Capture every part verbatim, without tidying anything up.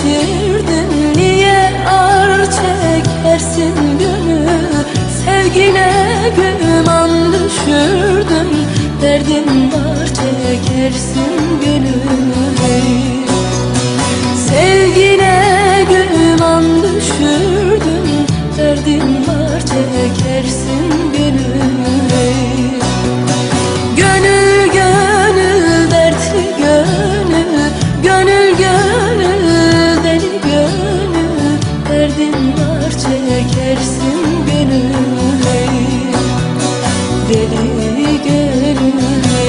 pişirdin, niye ar çekersin gönül? Sevgine güman düşürdün, derdin var çekersin gönül. Sevgine güman düşürdün, derdin var çekersin gönül. Gönül gönül dertli gönül, gönül gönül deli gönül, derdin var çekersin gönül. Deli gönül.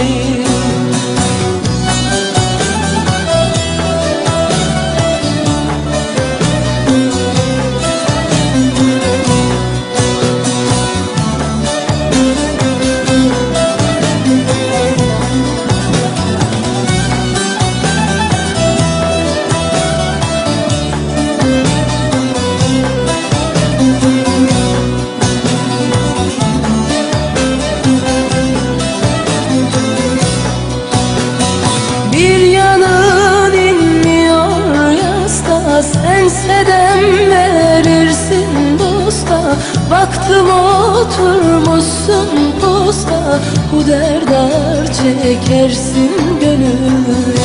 Sense dem verirsin dosta, baktım oturmuşsun posta, bu derdar çekersin gönül.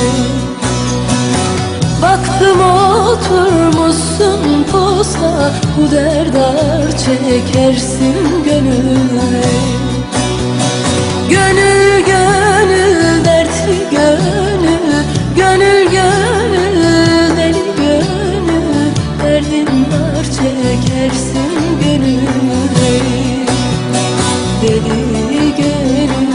Baktım oturmuşsun posta, bu derdar çekersin gönül. Gönül gönül dertli gönül, gönül gönül deli gönül, derdin var çekersin gönül. Deli gönül.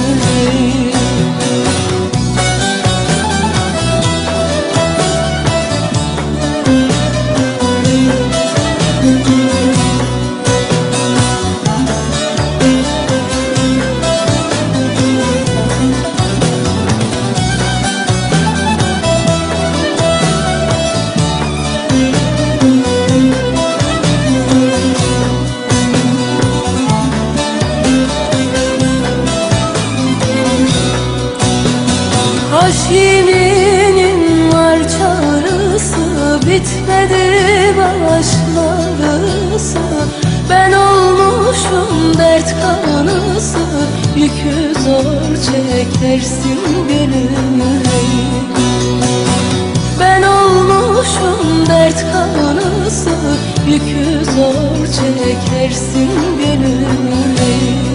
Haşiminin var çağrısı, bitmedi başlarısı. Ben olmuşum dert kanısı, yükü zor çekersin gönül. Ben olmuşum dert kanısı, yükü zor çekersin gönül.